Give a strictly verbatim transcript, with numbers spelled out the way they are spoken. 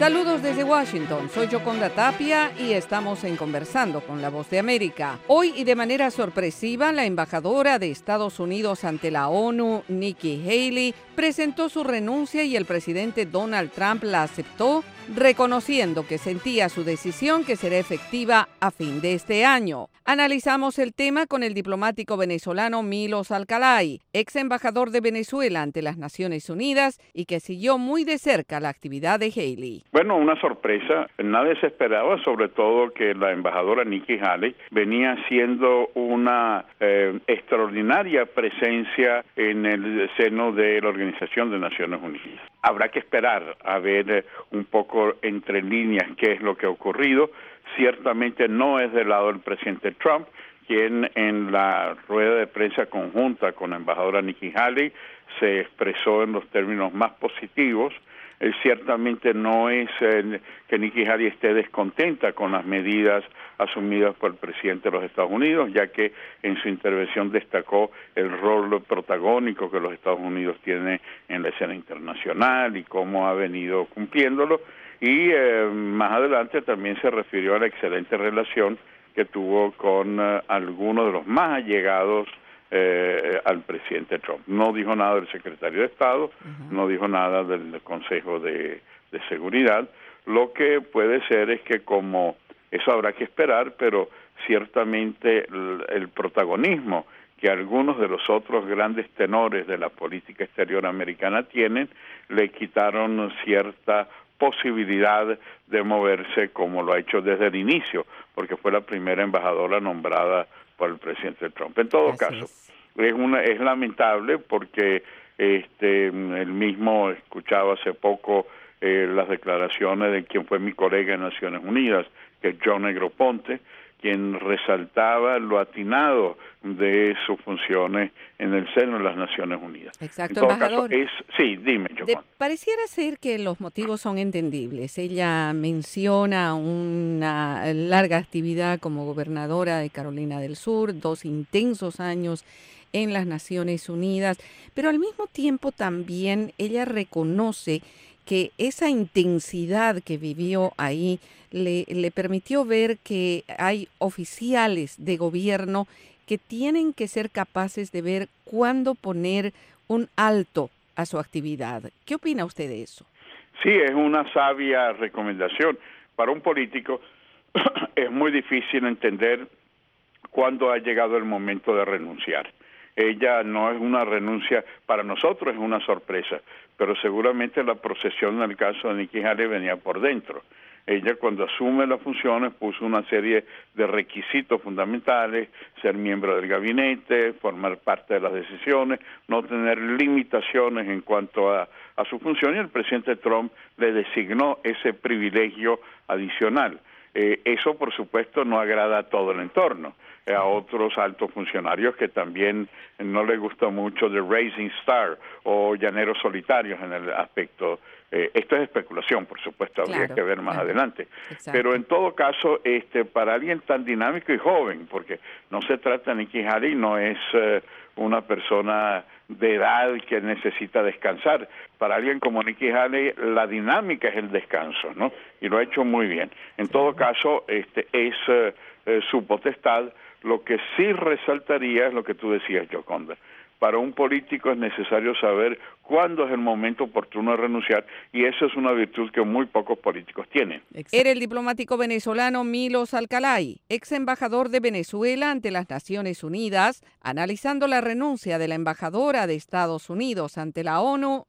Saludos desde Washington, soy Yoconda Tapia y estamos en Conversando con la Voz de América. Hoy y de manera sorpresiva, la embajadora de Estados Unidos ante la ONU, Nikki Haley, presentó su renuncia y el presidente Donald Trump la aceptó, reconociendo que sentía su decisión que será efectiva a fin de este año. Analizamos el tema con el diplomático venezolano Milos Alcalay, ex embajador de Venezuela ante las Naciones Unidas y que siguió muy de cerca la actividad de Haley. Bueno, una sorpresa. Nadie se esperaba, sobre todo que la embajadora Nikki Haley venía haciendo una eh, extraordinaria presencia en el seno de la Organización de Naciones Unidas. Habrá que esperar a ver eh, un poco entre líneas qué es lo que ha ocurrido. Ciertamente no es del lado del presidente Trump, quien en la rueda de prensa conjunta con la embajadora Nikki Haley se expresó en los términos más positivos. Eh, ciertamente no es eh, que Nikki Haley esté descontenta con las medidas asumidas por el presidente de los Estados Unidos, ya que en su intervención destacó el rol protagónico que los Estados Unidos tienen en la escena internacional y cómo ha venido cumpliéndolo. Y eh, más adelante también se refirió a la excelente relación que tuvo con uh, algunos de los más allegados eh, al presidente Trump. No dijo nada del secretario de Estado, uh-huh. no dijo nada del Consejo de, de Seguridad. Lo que puede ser es que como eso habrá que esperar, pero ciertamente el, el protagonismo que algunos de los otros grandes tenores de la política exterior americana tienen, le quitaron cierta posibilidad de moverse como lo ha hecho desde el inicio, porque fue la primera embajadora nombrada por el presidente Trump. En todo Así caso, es. es una es lamentable porque este él mismo escuchaba hace poco eh, las declaraciones de quien fue mi colega en Naciones Unidas, que es John Negroponte, quien resaltaba lo atinado de sus funciones en el seno de las Naciones Unidas. Exacto, en todo embajador. Caso, es, sí, dime, Joconda. Pareciera ser que los motivos son entendibles. Ella menciona una larga actividad como gobernadora de Carolina del Sur, dos intensos años en las Naciones Unidas, pero al mismo tiempo también ella reconoce que esa intensidad que vivió ahí le, le permitió ver que hay oficiales de gobierno que tienen que ser capaces de ver cuándo poner un alto a su actividad. ¿Qué opina usted de eso? Sí, es una sabia recomendación. Para un político es muy difícil entender cuándo ha llegado el momento de renunciar. Ella no es una renuncia, para nosotros es una sorpresa, pero seguramente la procesión en el caso de Nikki Haley venía por dentro. Ella cuando asume las funciones puso una serie de requisitos fundamentales, ser miembro del gabinete, formar parte de las decisiones, no tener limitaciones en cuanto a, a su función, y el presidente Trump le designó ese privilegio adicional. Eh, eso, por supuesto, no agrada a todo el entorno, eh, a otros altos funcionarios que también no les gusta mucho de Rising Star o llaneros solitarios en el aspecto. Eh, esto es especulación, por supuesto, habría claro, que ver más claro. adelante. Exacto. Pero en todo caso, este, para alguien tan dinámico y joven, porque no se trata de Nikki Haley, no es eh, una persona de edad que necesita descansar. Para alguien como Nikki Haley, la dinámica es el descanso, ¿no? Y lo ha hecho muy bien. En todo caso, este es eh, eh, su potestad. Lo que sí resaltaría es lo que tú decías, Yoconda. Para un político es necesario saber cuándo es el momento oportuno de renunciar, y eso es una virtud que muy pocos políticos tienen. Era el diplomático venezolano Milos Alcalay, ex embajador de Venezuela ante las Naciones Unidas, analizando la renuncia de la embajadora de Estados Unidos ante la ONU,